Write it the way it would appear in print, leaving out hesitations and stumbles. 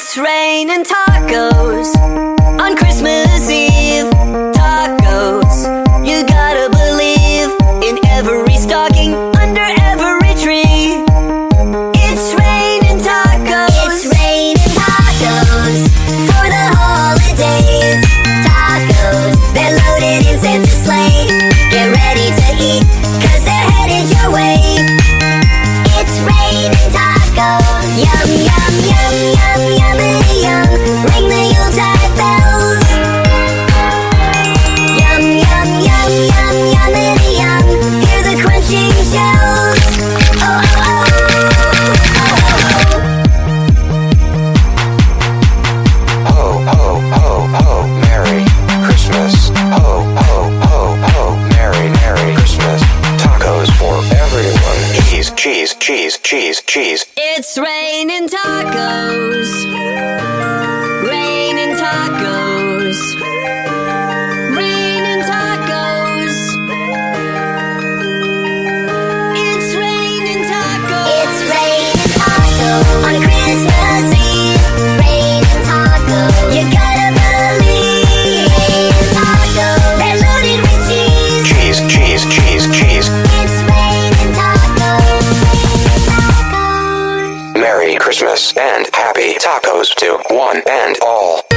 It's raining tacos on Christmas Eve. Tacos, you gotta believe in every stocking under every tree. It's raining tacos. It's raining tacos for the holidays. Tacos, they're loaded in Santa's sleigh. Get ready to eat, 'cause they're headed your way. It's raining tacos. Yum, yum, yum, yum, yummity yum. Ring the Yuletide bells. Yum, yum, yum, yum, yummity yum. Hear the crunching shells. Oh, oh, oh, oh, oh. Ho, ho, ho, ho, Merry Christmas. Ho, ho, ho, ho, Merry, Merry Christmas. Tacos for everyone. Cheese, cheese, cheese, cheese, cheese. It's raining tacos. Raining tacos. Raining tacos. It's raining tacos. It's raining tacos on Christmas Eve. Raining tacos. You gotta believe. Raining tacos. They're loaded with cheese. Cheese, cheese, cheese, cheese. It's raining tacos. Raining tacos. Merry Christmas and happy tacos to one and all.